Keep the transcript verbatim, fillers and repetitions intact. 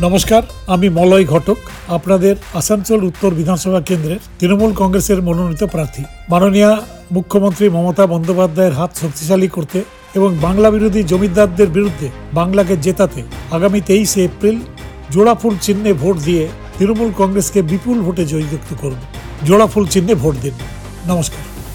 নমস্কার, আমি মলয় ঘটক, আপনাদের আসানসোল উত্তর বিধানসভা কেন্দ্রের তৃণমূল কংগ্রেসের মনোনীত প্রার্থী। মাননীয় মুখ্যমন্ত্রী মমতা বন্দ্যোপাধ্যায়ের হাত শক্তিশালী করতে এবং বাংলা বিরোধী জমিদারদের বিরুদ্ধে বাংলাকে জেতাতে আগামী তেইশে এপ্রিল জোড়াফুল চিহ্নে ভোট দিয়ে তৃণমূল কংগ্রেসকে বিপুল ভোটে জয়যুক্ত করুন। জোড়াফুল চিহ্নে ভোট দিন। নমস্কার।